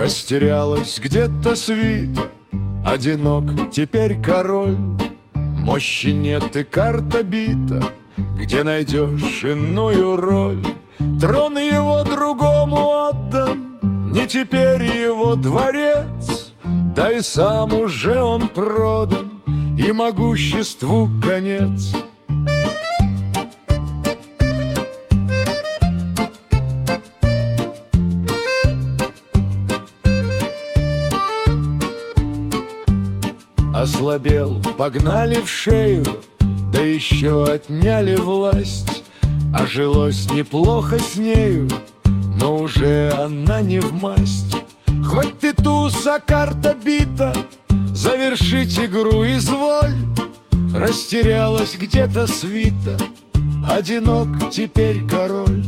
Растерялась где-то свита, одинок теперь король. Мощи нет и карта бита, где найдешь иную роль. Трон его другому отдан, не теперь его дворец, да и сам уже он продан, и могуществу конец. Ослабел, погнали в шею, да еще отняли власть. А жилось неплохо с нею, но уже она не в масть. Хоть ты туз, а карта бита, завершить игру изволь. Растерялась где-то свита, одинок теперь король.